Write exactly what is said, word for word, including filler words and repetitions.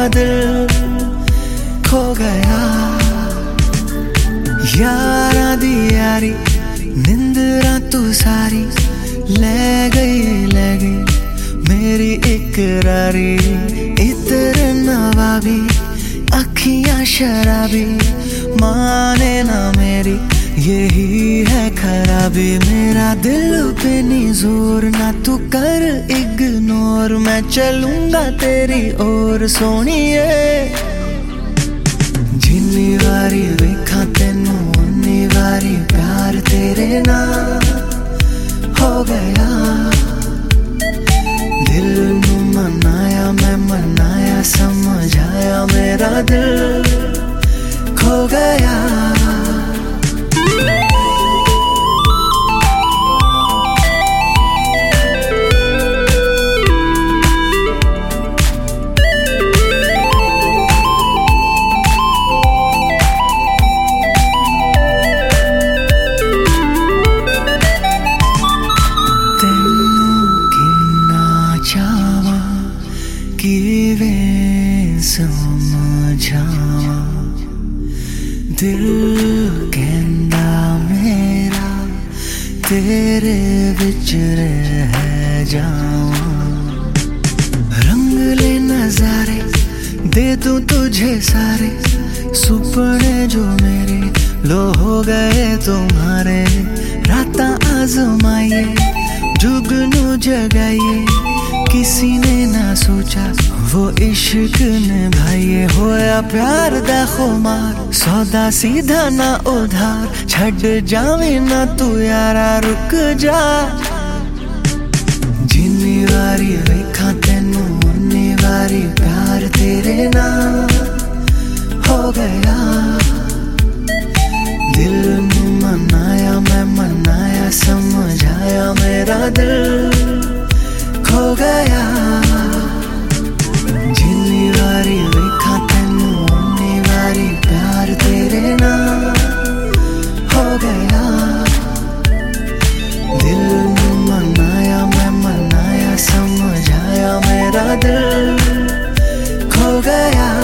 दिल खो गया। यारा दी यारी निंदरा तू सारी ले गई ले गई मेरी इकरारी। इतर नवाबी अखियां शराबी माने ना मेरी यही है खराबी। मेरा दिल पे नहीं जोर ना तू कर इग्नोर, मैं चलूंगा तेरी ओर सोनिए। जिन्नी वारी वेखा तेनू उन्नी वारी प्यार तेरे नाल हो गया। दिल नू मनाया मैं मनाया समझाया मेरा दिल खो गया। समझावा दिल कहंदा मेरा तेरे विच रह जावां। रंग ले नजारे दे दूं तुझे सारे सुपने जो मेरे लो हो गए तुम्हारे। रातां आजमाइए जुगनू जगाइए किसी ने ना सोचा वो इश्क निभाइए। होया प्यार दा खुमार सौदा सीधा ना उधार छड़ जावे ना तू यारा रुक जा। जिन्नी वारी वेखा तेनू उन्नी वारी प्यार तेरे नाल हो गया। दिल नू मनाया मैं मनाया समझाया मेरा दिल खो गया। जिन्नी वारी वेखा तेनू उन्नी वारी प्यार तेरे नाल हो गया। दिल नू मनाया मैं मनाया समझाया मेरा दिल खो गया।